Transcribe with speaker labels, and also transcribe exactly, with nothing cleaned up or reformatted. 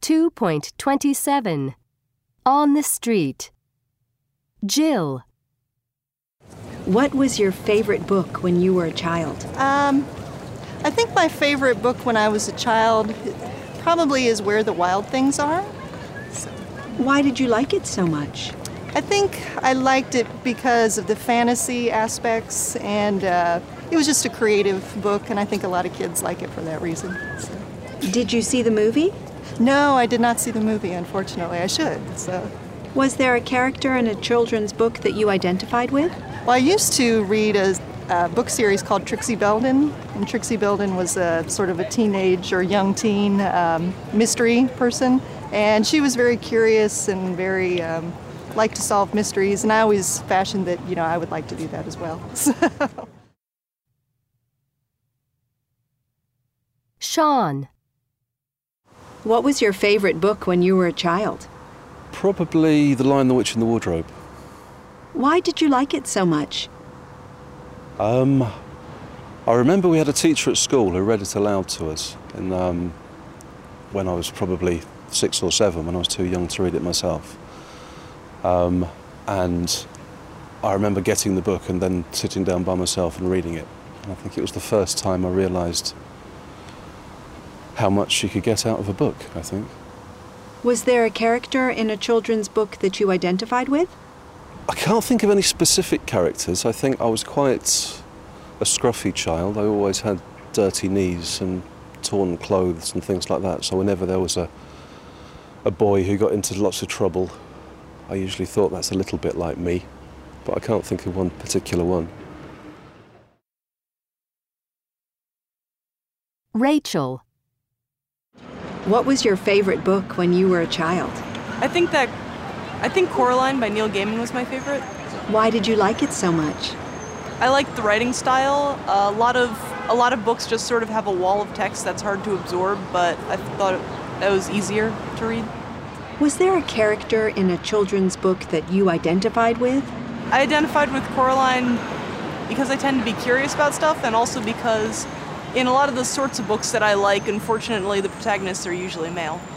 Speaker 1: two point two seven. On the street. Jill.
Speaker 2: What was your favorite book when you were a child?
Speaker 3: Um, I think my favorite book when I was a child probably is Where the Wild Things Are. So,
Speaker 2: Why did you like it so much?
Speaker 3: I think I liked it because of the fantasy aspects, and uh, it was just a creative book, and I think a lot of kids like it for that reason. So.
Speaker 2: Did you see the movie?
Speaker 3: No, I did not see the movie, unfortunately. I should. So.
Speaker 2: Was there a character in a children's book that you identified with?
Speaker 3: Well, I used to read a, a book series called Trixie Belden, and Trixie Belden was a sort of a teenage or young teen um, mystery person, and she was very curious and very um, liked to solve mysteries, and I always fashioned that, you know, I would like to do that as well. So.
Speaker 1: Sean.
Speaker 2: What was your favorite book when you were a child?
Speaker 4: Probably The Lion, the Witch, and the Wardrobe.
Speaker 2: Why did you like it so much?
Speaker 4: Um, I remember we had a teacher at school who read it aloud to us, and um, when I was probably six or seven, when I was too young to read it myself. Um, and I remember getting the book and then sitting down by myself and reading it. And I think it was the first time I realised how much you could get out of a book, I think.
Speaker 2: Was there a character in a children's book that you identified with?
Speaker 4: I can't think of any specific characters. I think I was quite a scruffy child. I always had dirty knees and torn clothes and things like that. So whenever there was a, a boy who got into lots of trouble, I usually thought that's a little bit like me. But I can't think of one particular one.
Speaker 1: Rachel.
Speaker 2: What was your favorite book when you were a child?
Speaker 5: I think that I think Coraline by Neil Gaiman was my favorite.
Speaker 2: Why did you like it so much?
Speaker 5: I liked the writing style. A lot of a lot of books just sort of have a wall of text that's hard to absorb, but I thought that was easier to read.
Speaker 2: Was there a character in a children's book that you identified with?
Speaker 5: I identified with Coraline because I tend to be curious about stuff, and also because in a lot of the sorts of books that I like, unfortunately, the protagonists are usually male.